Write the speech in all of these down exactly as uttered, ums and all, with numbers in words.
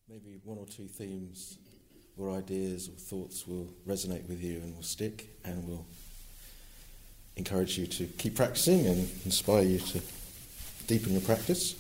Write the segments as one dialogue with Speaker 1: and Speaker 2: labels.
Speaker 1: Maybe one or two themes or ideas or thoughts will resonate with you and will stick and will encourage you to keep practicing and inspire you to deepen your practice.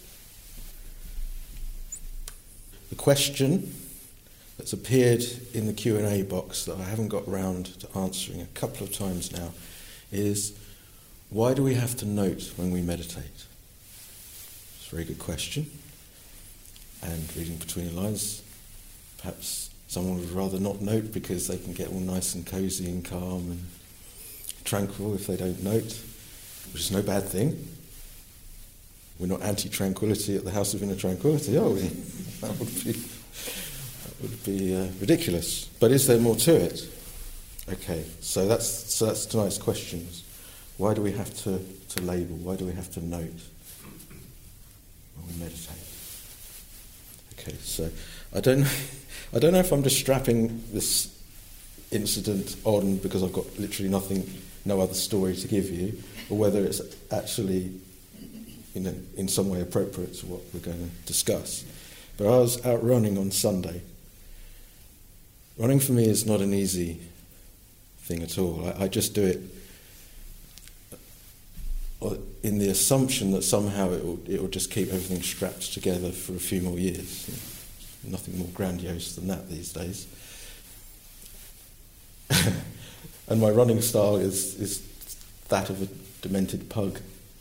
Speaker 1: The question that's appeared in the Q and A box that I haven't got round to answering a couple of times now is, why do we have to note when we meditate? It's a very good question. And reading between the lines, perhaps someone would rather not note because they can get all nice and cosy and calm and tranquil if they don't note, which is no bad thing. We're not anti-tranquility at the House of Inner Tranquility, are we? That would be, that would be uh, ridiculous. But is there more to it? Okay, so that's so that's tonight's questions. Why do we have to, to label? Why do we have to note when we meditate? Okay, so I don't I don't know if I'm just strapping this incident on because I've got literally nothing, no other story to give you, or whether it's actually, you know, in some way appropriate to what we're going to discuss. But I was out running on Sunday. Running for me is not an easy thing at all. I, I just do it in the assumption that somehow it will, it will just keep everything strapped together for a few more years. Nothing more grandiose than that these days. And my running style is, is that of a demented pug.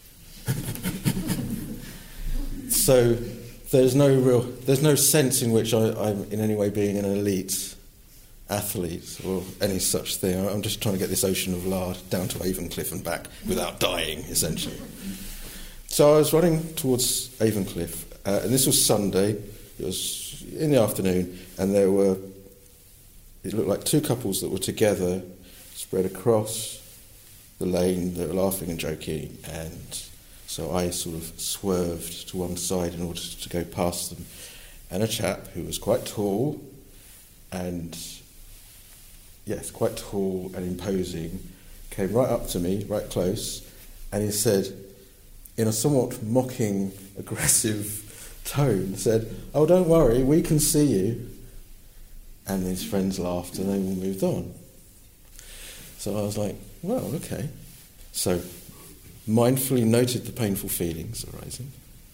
Speaker 1: So there's no real, there's no sense in which I, I'm in any way being an elite athlete or any such thing. I'm just trying to get this ocean of lard down to Avon and back without dying, essentially. So I was running towards Avon uh, and this was Sunday. It was in the afternoon, and there were, it looked like two couples that were together, spread across the lane. They were laughing and joking, and so I sort of swerved to one side in order to go past them. And a chap who was quite tall and yes, quite tall and imposing, came right up to me, right close, and he said, in a somewhat mocking, aggressive tone, said, "Oh, don't worry, we can see you." And his friends laughed and they all moved on. So I was like, well, okay. So mindfully noted the painful feelings arising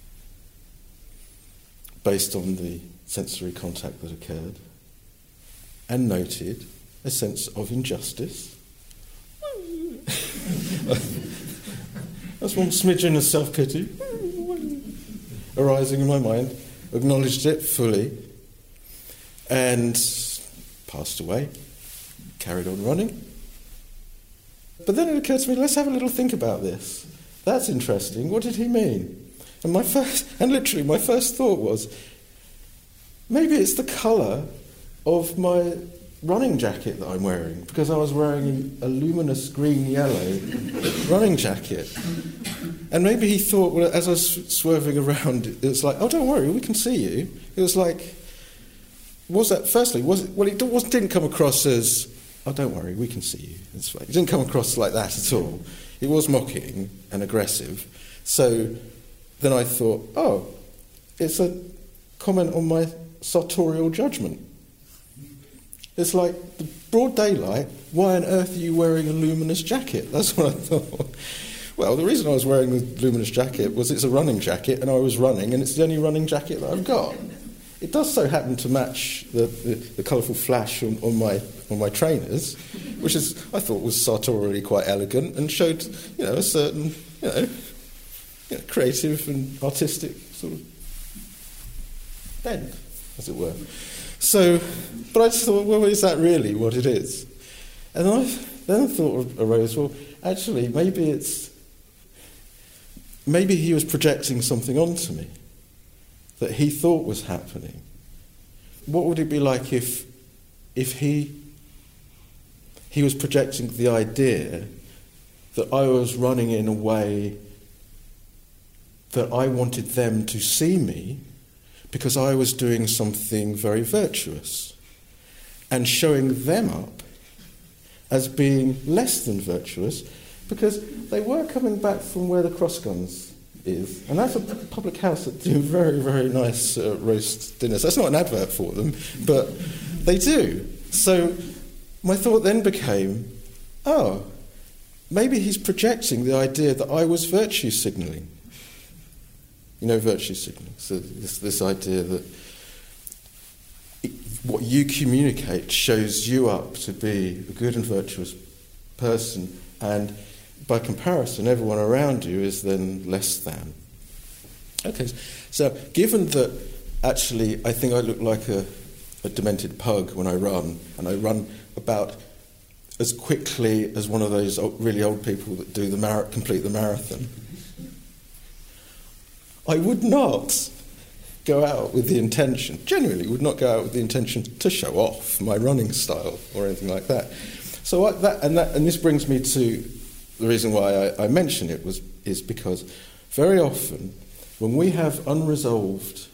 Speaker 1: based on the sensory contact that occurred, and noted a sense of injustice. That's one smidgen of self-pity arising in my mind, acknowledged it fully, and passed away, carried on running. But then it occurred to me, let's have a little think about this. That's interesting. What did he mean? And my first, and literally my first thought was, maybe it's the colour of my running jacket that I'm wearing, because I was wearing a luminous green-yellow running jacket. And maybe he thought, well, as I was swerving around, it was like, oh, don't worry, we can see you. It was like, was that, firstly, was it, well, it wasn't, didn't come across as, oh, don't worry, we can see you. It's fine. It didn't come across like that at all. It was mocking and aggressive. So then I thought, oh, it's a comment on my sartorial judgment. It's like, the broad daylight, why on earth are you wearing a luminous jacket? That's what I thought. Well, the reason I was wearing the luminous jacket was it's a running jacket, and I was running, and it's the only running jacket that I've got. It does so happen to match the, the, the colourful flash on, on my on my trainers, which is, I thought, was sartorially quite elegant and showed, you know, a certain, you know, you know creative and artistic sort of bend, as it were. So, but I just thought, well, is that really what it is? And I then thought arose, well, actually, maybe it's, maybe he was projecting something onto me that he thought was happening. What would it be like if, if he, he was projecting the idea that I was running in a way that I wanted them to see me, because I was doing something very virtuous, and showing them up as being less than virtuous, because they were coming back from where the cross guns is, and that's a public house that do very, very nice uh, roast dinners. That's not an advert for them, but they do. So my thought then became, oh, maybe he's projecting the idea that I was virtue signalling. You know, virtue signalling. So this, this idea that it, what you communicate shows you up to be a good and virtuous person, and by comparison, everyone around you is then less than. Okay, so given that actually I think I look like a, a demented pug when I run, and I run about as quickly as one of those old, really old people that do the mar- complete the marathon, I would not go out with the intention, genuinely would not go out with the intention to show off my running style or anything like that. So I, that, and, that, and this brings me to the reason why I, I mention it was is because very often when we have unresolved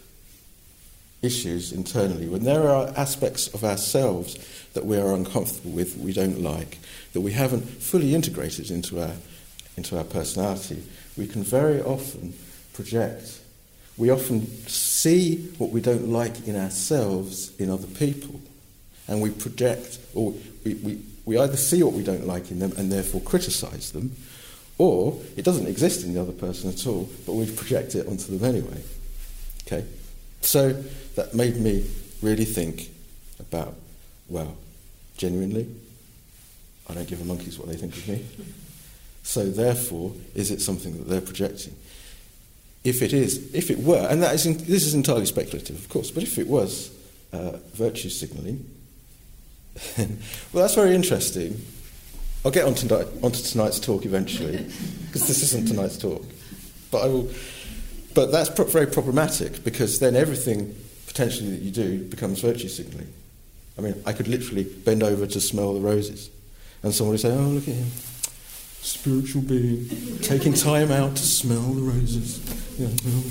Speaker 1: issues internally, when there are aspects of ourselves that we are uncomfortable with, we don't like, that we haven't fully integrated into our into our personality, we can very often project. We often see what we don't like in ourselves in other people, and we project, or we, we, we either see what we don't like in them and therefore criticise them, or it doesn't exist in the other person at all, but we project it onto them anyway. Okay? So that made me really think about, well, genuinely, I don't give a monkey's what they think of me. So therefore, is it something that they're projecting? If it is, if it were, and that is, in, this is entirely speculative, of course, but if it was uh, virtue signalling, well, that's very interesting. I'll get on to, onto tonight's talk eventually, because this isn't tonight's talk. But I will. But that's pro- very problematic, because then everything potentially that you do becomes virtue signalling. I mean, I could literally bend over to smell the roses, and someone would say, "Oh, look at him. Spiritual being, taking time out to smell the roses. Yeah,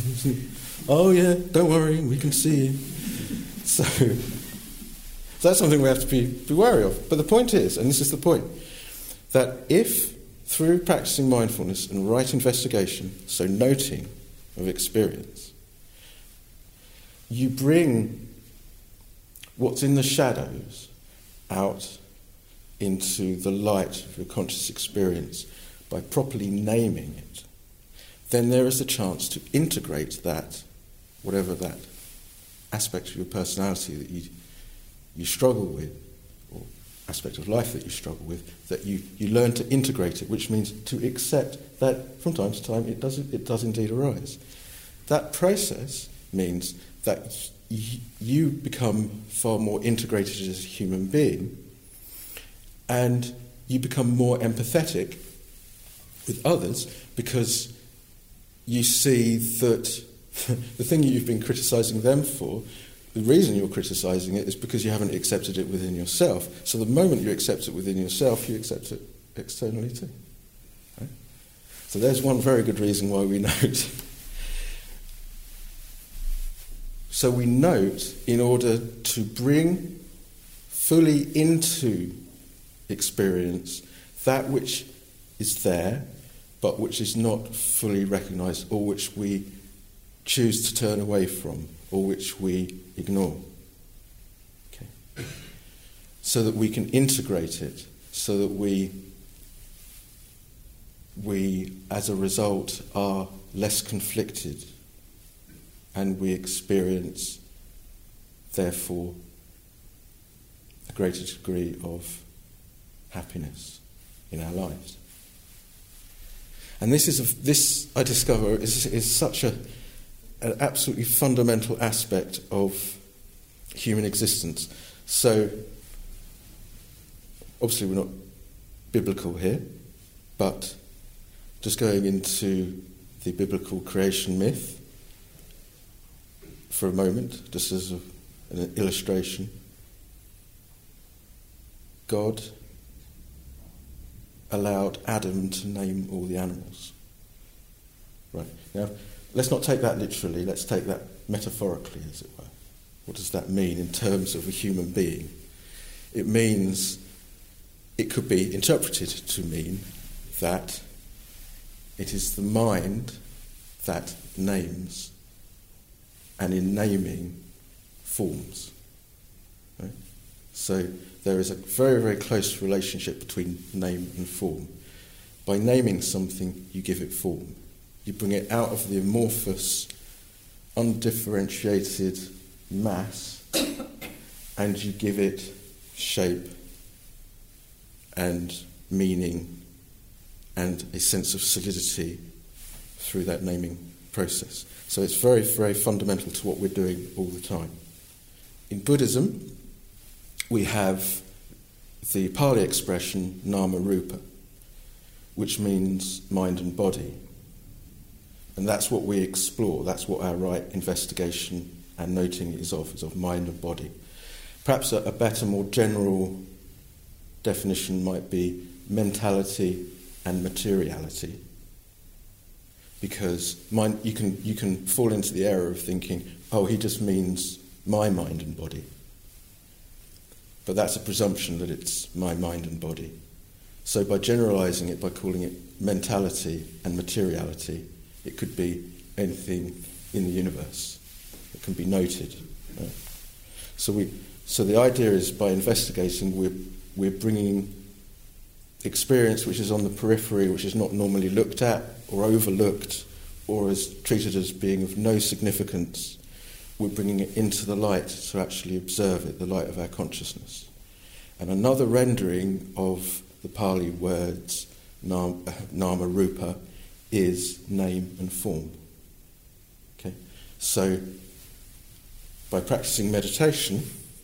Speaker 1: oh yeah, don't worry, we can see you." So, so that's something we have to be, be wary of. But the point is, and this is the point, that if through practicing mindfulness and right investigation, so noting of experience, you bring what's in the shadows out into the light of your conscious experience by properly naming it, then there is a chance to integrate that, whatever that aspect of your personality that you you struggle with, or aspect of life that you struggle with, that you, you learn to integrate it, which means to accept that from time to time it does it does indeed arise. That process means that y- you become far more integrated as a human being, and you become more empathetic with others, because you see that the thing you've been criticising them for, the reason you're criticising it is because you haven't accepted it within yourself. So the moment you accept it within yourself, you accept it externally too. Right? So there's one very good reason why we note. So we note in order to bring fully into experience that which is there, but which is not fully recognised, or which we choose to turn away from, or which we ignore. Okay. So that we can integrate it, so that we, we, as a result, are less conflicted, and we experience, therefore, a greater degree of happiness in our lives. And this is a, this I discover is is such a an absolutely fundamental aspect of human existence. So obviously we're not biblical here, but just going into the biblical creation myth for a moment, just as a, an illustration. God allowed Adam to name all the animals. Right. Now, let's not take that literally, let's take that metaphorically, as it were. What does that mean in terms of a human being? It means, it could be interpreted to mean that it is the mind that names, and in naming forms. Right? So there is a very, very close relationship between name and form. By naming something, you give it form. You bring it out of the amorphous, undifferentiated mass, and you give it shape and meaning and a sense of solidity through that naming process. So it's very, very fundamental to what we're doing all the time. In Buddhism, we have the Pali expression nama rupa, which means mind and body. And that's what we explore, that's what our right investigation and noting is of, is of mind and body. Perhaps a, a better, more general definition might be mentality and materiality. Because mind, you can you can fall into the error of thinking, oh, he just means my mind and body. But that's a presumption that it's my mind and body. So by generalising it, by calling it mentality and materiality, it could be anything in the universe. It can be noted. Right? So we, so the idea is by investigating, we're we're bringing experience which is on the periphery, which is not normally looked at or overlooked or is treated as being of no significance. We're bringing it into the light to actually observe it, the light of our consciousness. And another rendering of the Pali words nam, nama rupa is name and form. Okay? So by practicing meditation,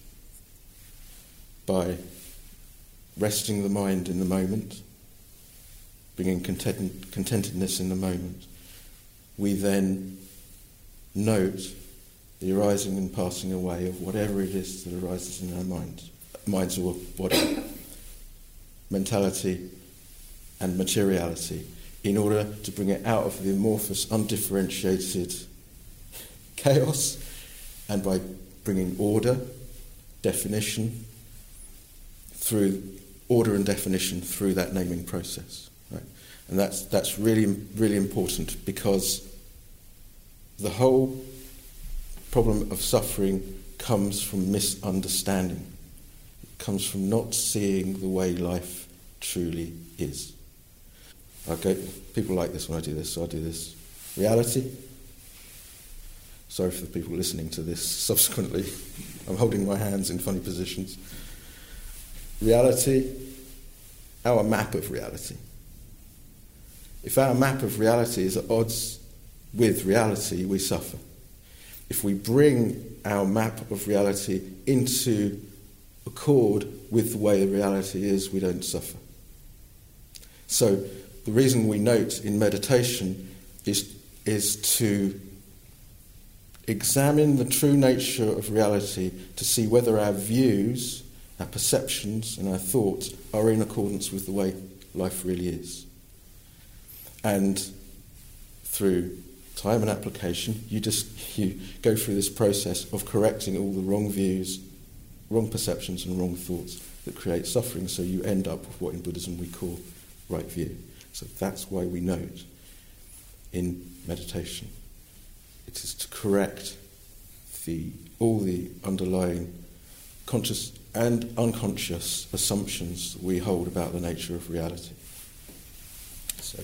Speaker 1: by resting the mind in the moment, bringing content, contentedness in the moment, we then note the arising and passing away of whatever it is that arises in our minds, minds or body, mentality and materiality, in order to bring it out of the amorphous, undifferentiated chaos, and by bringing order, definition, through order and definition through that naming process. Right? And that's that's really, really important, because the whole problem of suffering comes from misunderstanding. It comes from not seeing the way life truly is. Okay, people like this when I do this, so I do this. Reality. Sorry for the people listening to this subsequently. I'm holding my hands in funny positions. Reality, our map of reality. If our map of reality is at odds with reality, we suffer. If we bring our map of reality into accord with the way the reality is, we don't suffer. So the reason we note in meditation is, is to examine the true nature of reality, to see whether our views, our perceptions and our thoughts are in accordance with the way life really is. And through time and application, you just you go through this process of correcting all the wrong views, wrong perceptions and wrong thoughts that create suffering, so you end up with what in Buddhism we call right view. So that's why we note in meditation. It is to correct the all the underlying conscious and unconscious assumptions we hold about the nature of reality. So,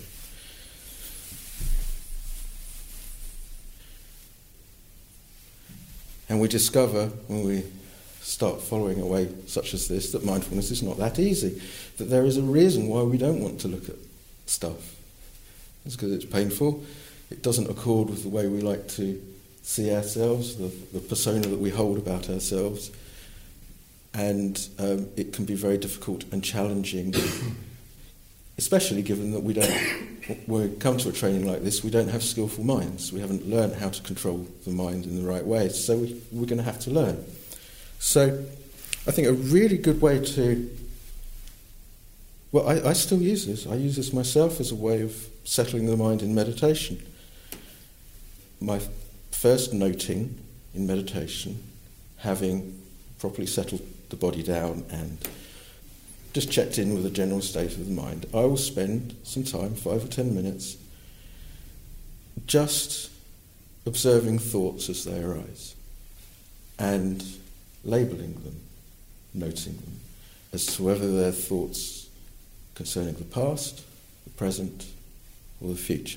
Speaker 1: and we discover when we start following a way such as this that mindfulness is not that easy, that there is a reason why we don't want to look at stuff. It's because it's painful, it doesn't accord with the way we like to see ourselves, the, the persona that we hold about ourselves. And um, it can be very difficult and challenging, especially given that we don't, when we come to a training like this, we don't have skillful minds. We haven't learned how to control the mind in the right way, so we, we're going to have to learn. So I think a really good way to, well, I, I still use this. I use this myself as a way of settling the mind in meditation. My first noting in meditation, having properly settled the body down and just checked in with the general state of the mind, I will spend some time, five or ten minutes, just observing thoughts as they arise and labelling them, noting them, as to whether they're thoughts concerning the past, the present, or the future.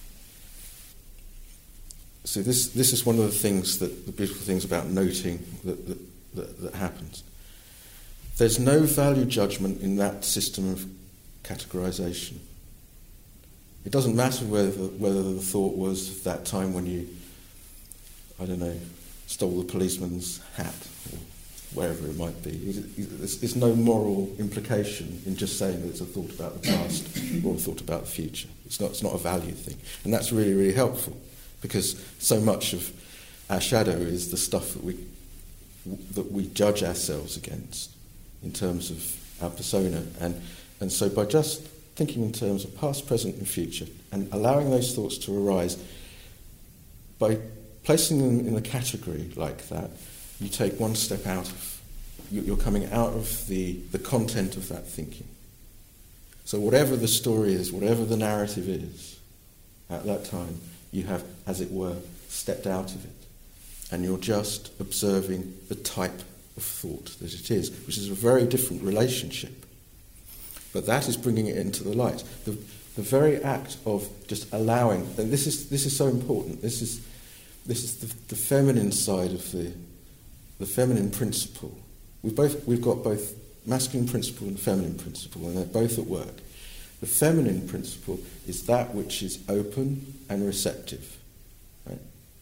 Speaker 1: So this this is one of the things that the beautiful things about noting that that, that, that happens. There's no value judgment in that system of categorization. It doesn't matter whether whether the thought was that time when you, I don't know, stole the policeman's hat, or wherever it might be. There's, there's no moral implication in just saying that it's a thought about the past or a thought about the future. It's not, it's not a value thing. And that's really, really helpful, because so much of our shadow is the stuff that we that we judge ourselves against in terms of our persona. And, and so by just thinking in terms of past, present and future and allowing those thoughts to arise, by placing them in a category like that, you take one step out of, you're coming out of the, the content of that thinking. So whatever the story is, whatever the narrative is, at that time, you have, as it were, stepped out of it. And you're just observing the type of thought that it is, which is a very different relationship. But that is bringing it into the light. The, the very act of just allowing, and this is this is so important, this is this is the, the feminine side of the the feminine principle. We've both we've got both masculine principle and feminine principle, and they're both at work. The feminine principle is that which is open and receptive. Right?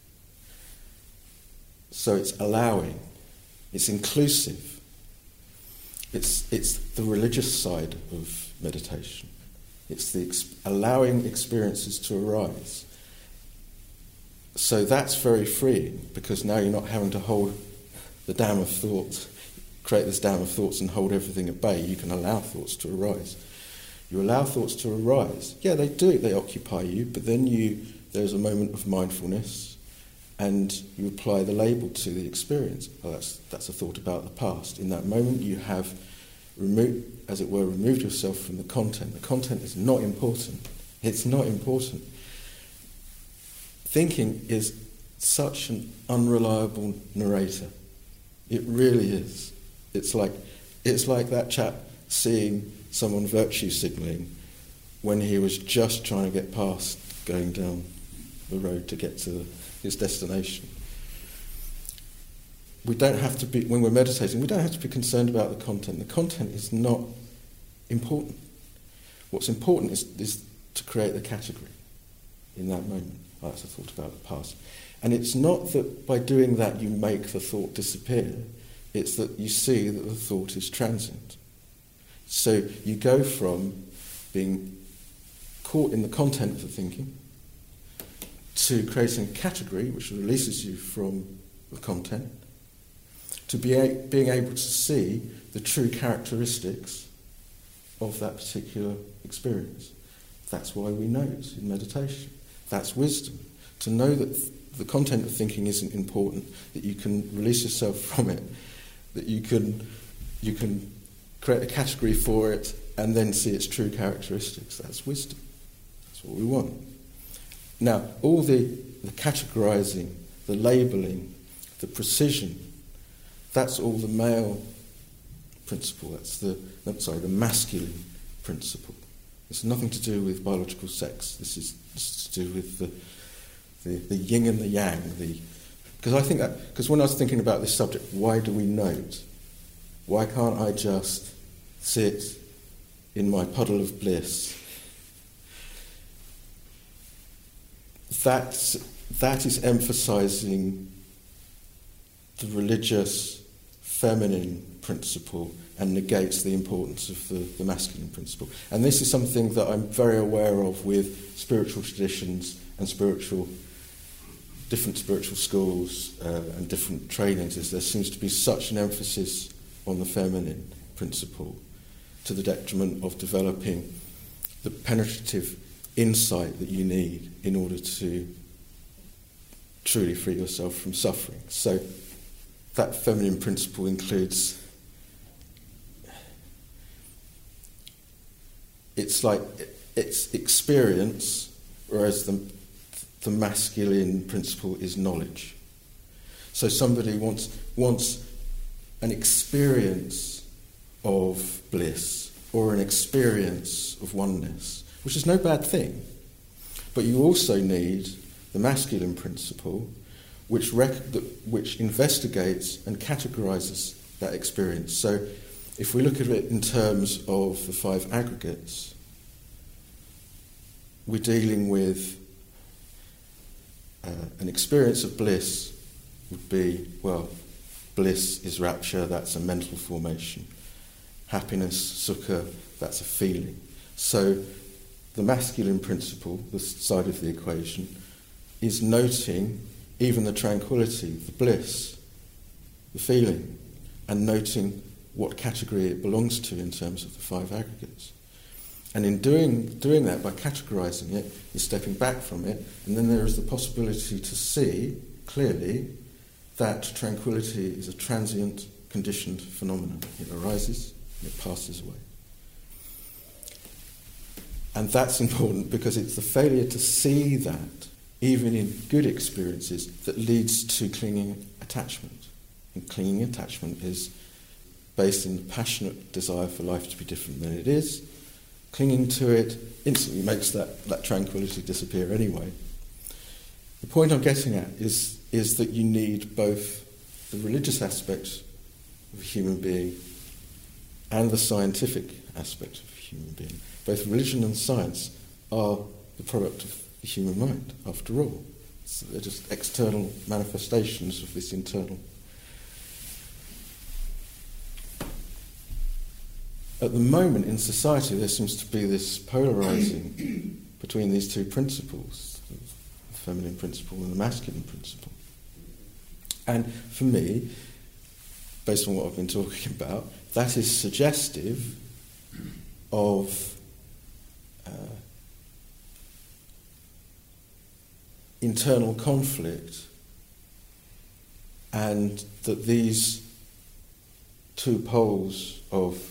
Speaker 1: So it's allowing, it's inclusive. It's it's the religious side of meditation. It's the ex- allowing experiences to arise. So that's very freeing, because now you're not having to hold the dam of thoughts, create this dam of thoughts and hold everything at bay. You can allow thoughts to arise. You allow thoughts to arise. Yeah, they do, they occupy you, but then you there's a moment of mindfulness and you apply the label to the experience. Well, that's that's a thought about the past. In that moment you have removed, as it were, removed yourself from the content. The content is not important. It's not important. Thinking is such an unreliable narrator. It really is. It's like it's like that chap seeing someone virtue signalling when he was just trying to get past going down the road to get to his destination. We don't have to be, when we're meditating, we don't have to be concerned about the content. The content is not important. What's important is, is to create the category in that moment. Oh, that's a thought about the past. And it's not that by doing that you make the thought disappear. It's that you see that the thought is transient. So you go from being caught in the content of the thinking to creating a category which releases you from the content, to be a, being able to see the true characteristics of that particular experience. That's why we note in meditation. That's wisdom. To know that th- the content of thinking isn't important, that you can release yourself from it, that you can you can create a category for it and then see its true characteristics. That's wisdom. That's what we want. Now, all the, the categorizing, the labeling, the precision, that's all the male principle. That's the, no, sorry, the masculine principle. It's nothing to do with biological sex. This is, this is to do with the, the, the yin and the yang. The, because I think that, because when I was thinking about this subject, why do we note? Why can't I just sit in my puddle of bliss? That's, that is emphasizing the religious feminine principle and negates the importance of the, the masculine principle. And this is something that I'm very aware of with spiritual traditions and spiritual, different spiritual schools uh, and different trainings, is there seems to be such an emphasis on the feminine principle to the detriment of developing the penetrative insight that you need in order to truly free yourself from suffering. So that feminine principle includes, it's like it's experience, whereas the the masculine principle is knowledge. So somebody wants wants an experience of bliss or an experience of oneness, which is no bad thing. But you also need the masculine principle, which rec- which investigates and categorises that experience. So if we look at it in terms of the five aggregates, we're dealing with uh, an experience of bliss would be, well, bliss is rapture, that's a mental formation. Happiness, sukha, that's a feeling. So the masculine principle, the side of the equation, is noting even the tranquility, the bliss, the feeling, and noting what category it belongs to in terms of the five aggregates. And in doing doing that, by categorising it, you're stepping back from it, and then there is the possibility to see clearly that tranquility is a transient, conditioned phenomenon. It arises, and it passes away. And that's important because it's the failure to see that, even in good experiences, that leads to clinging attachment. And clinging attachment is based in the passionate desire for life to be different than it is. Clinging to it instantly makes that, that tranquility disappear anyway. The point I'm getting at is, is that you need both the religious aspect of a human being and the scientific aspect of a human being. Both religion and science are the product of the human mind, after all. So they're just external manifestations of this internal. At the moment in society there seems to be this polarising between these two principles, the feminine principle and the masculine principle. And for me, based on what I've been talking about, that is suggestive of uh, internal conflict, and that these two poles of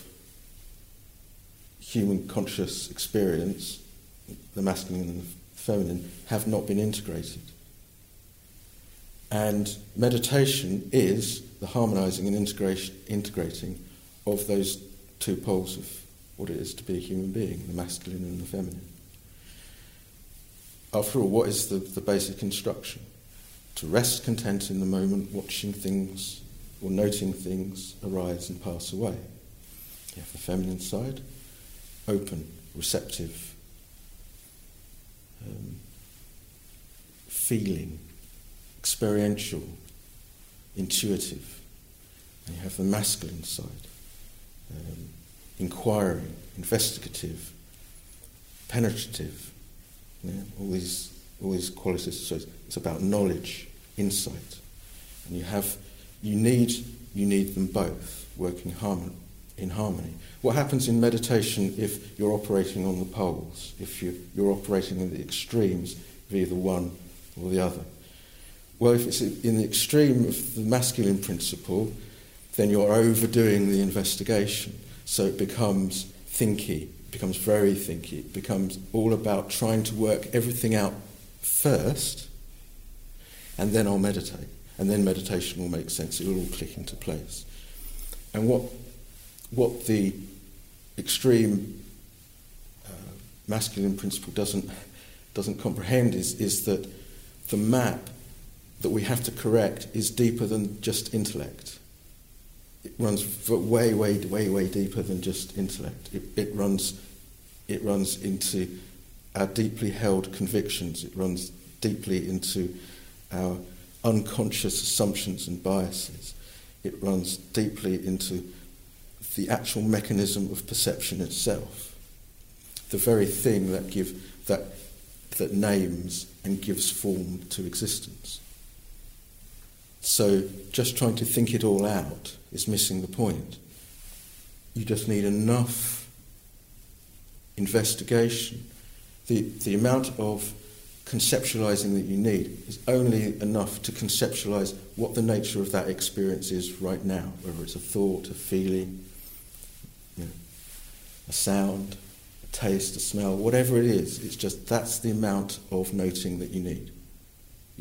Speaker 1: human conscious experience, the masculine and the feminine, have not been integrated. And meditation is the harmonising and integration, integrating of those two poles of what it is to be a human being, the masculine and the feminine. After all, what is the, the basic instruction? To rest content in the moment, watching things or noting things arise and pass away. You have the feminine side, open, receptive, um, feeling, experiential, intuitive. And you have the masculine side, um, inquiring, investigative, penetrative. Yeah, all these, all these qualities. So it's about knowledge, insight, and you have, you need, you need them both working harmony, in harmony. What happens in meditation if you're operating on the poles? If you, you're operating in the extremes of either one or the other? Well, if it's in the extreme of the masculine principle, then you're overdoing the investigation. So it becomes thinky. Becomes very thinky. It becomes all about trying to work everything out first, and then I'll meditate. And then meditation will make sense. It will all click into place. And what what the extreme uh, masculine principle doesn't doesn't comprehend is, is that the map that we have to correct is deeper than just intellect. It runs way, way, way, way deeper than just intellect. It, it runs, it runs into our deeply held convictions. It runs deeply into our unconscious assumptions and biases. It runs deeply into the actual mechanism of perception itself, the very thing that give that that names and gives form to existence. So just trying to think it all out is missing the point. You just need enough investigation. The, the amount of conceptualizing that you need is only enough to conceptualize what the nature of that experience is right now, whether it's a thought, a feeling, you know, a sound, a taste, a smell, whatever it is. It's just that's the amount of noting that you need.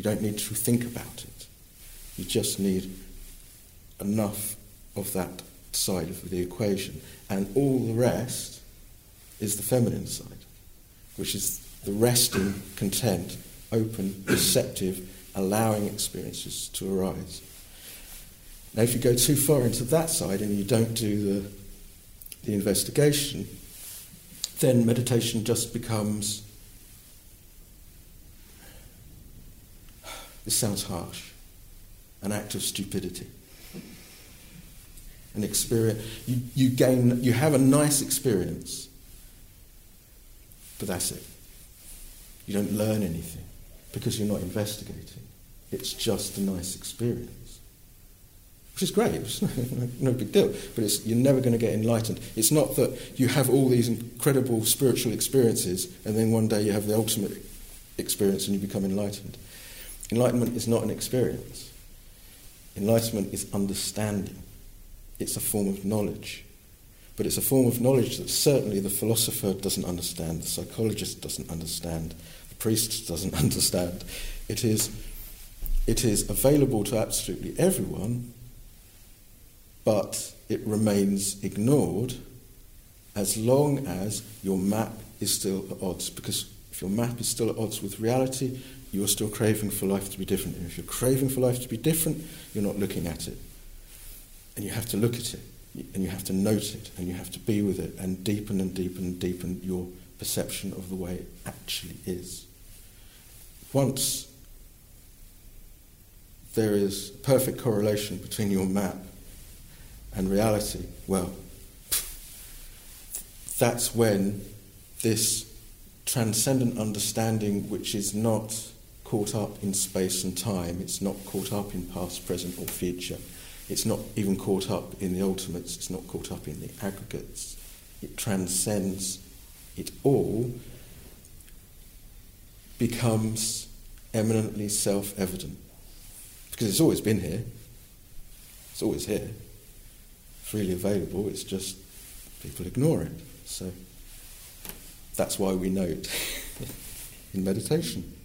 Speaker 1: You don't need to think about it. You just need enough of that side of the equation. And all the rest is the feminine side, which is the resting, content, open, receptive, allowing experiences to arise. Now, if you go too far into that side and you don't do the, the investigation, then meditation just becomes, this sounds harsh, an act of stupidity. An experience, you, you gain, you have a nice experience, but that's it. You don't learn anything because you're not investigating. It's just a nice experience, which is great. It's no, no big deal, but it's, you're never going to get enlightened. It's not that you have all these incredible spiritual experiences and then one day you have the ultimate experience and you become enlightened. Enlightenment is not an experience. Enlightenment is understanding. It's a form of knowledge. But it's a form of knowledge that certainly the philosopher doesn't understand, the psychologist doesn't understand, the priest doesn't understand. It is, it is available to absolutely everyone, but it remains ignored as long as your map is still at odds. Because if your map is still at odds with reality, you're still craving for life to be different. And if you're craving for life to be different, you're not looking at it. And you have to look at it, and you have to note it, and you have to be with it, and deepen and deepen and deepen your perception of the way it actually is. Once there is perfect correlation between your map and reality, well, that's when this transcendent understanding, which is not caught up in space and time, it's not caught up in past, present or future, it's not even caught up in the ultimates, it's not caught up in the aggregates. It transcends it all, becomes eminently self-evident. Because it's always been here. It's always here. Freely available, it's just people ignore it. So that's why we know it in meditation.